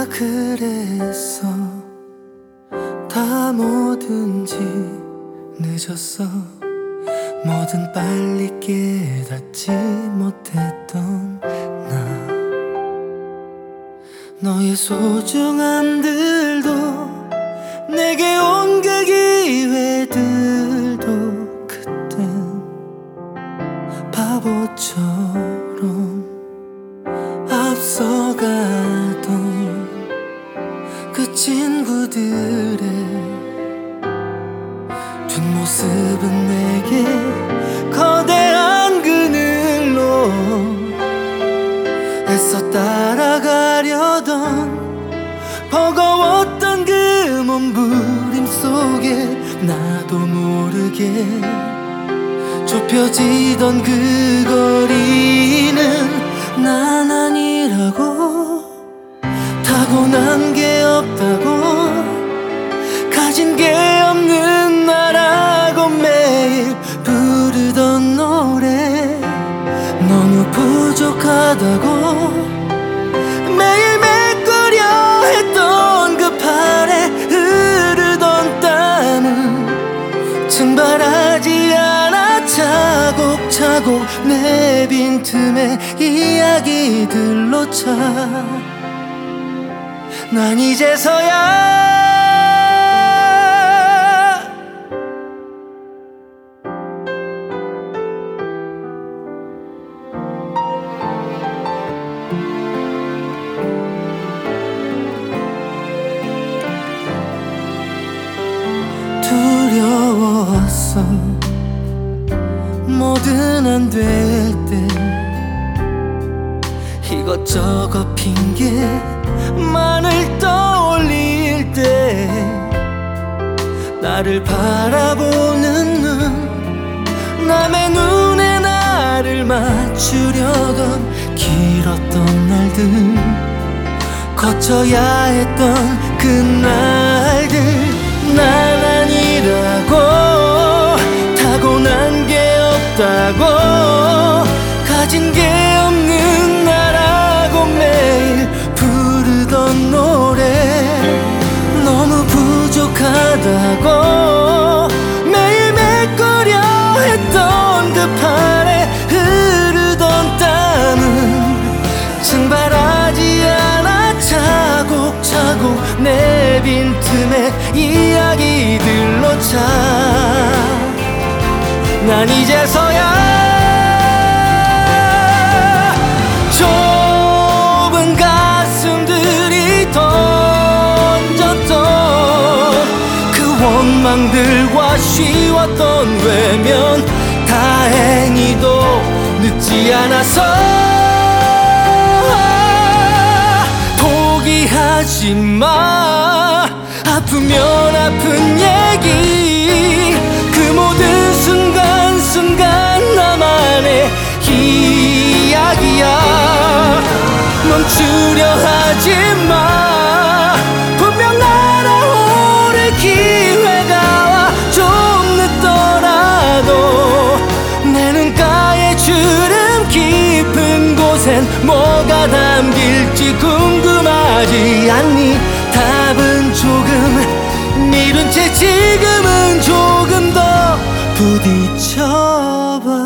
내가 그랬어. 다 뭐든지 늦었어. 뭐든 빨리 깨닫지 못했던 나. 너의 소중함들도 내게 온 그 기회들도 그땐 바보처럼 앞서가던 그 친구들의 뒷모습은 내게 거대한 그늘로 애써 따라가려던 버거웠던 그 몸부림 속에 나도 모르게 좁혀지던 그 거리는 난 아니라고, 타고난 게 없다고, 가진 게 없는 나라고 매일 부르던 노래 너무 부족하다고 매일 메꾸려 했던 그 팔에 흐르던 땀은 증발하지 않아 차곡차곡 내 빈틈에 이야기들로 차. 난 이제서야 두려웠어. 뭐든 안 될 때 이것저것 핑계만을 떠올릴 때 나를 바라보는 눈, 남의 눈에 나를 맞추려던 길었던 날들, 거쳐야 했던 그날들. 난 아니라고, 타고난 게 없다고, 가진 게 없는 나라고 매일 부르던 노래 너무 부족하다고 매일 메꾸려 했던 그 팔에 흐르던 땀은 증발하지 않아 차곡차곡 내 빈틈에 이야기들로 차. 난 이제서야 좁은 가슴들이 던졌던 그 원망들과 쉬웠던 외면 다행히도 늦지 않아서 포기하지 마. 아프면 아픈 얘기, 그 모든 순간순간 나만의 이야기야. 멈추려 하지 마. 분명 날아오를 기회가 와. 좀 늦더라도 내 눈가에 주름 깊은 곳엔 뭐가 담길지 궁금하지 않니? 답은 조금 미룬 채 지금은 조금 더 부딪혀봐.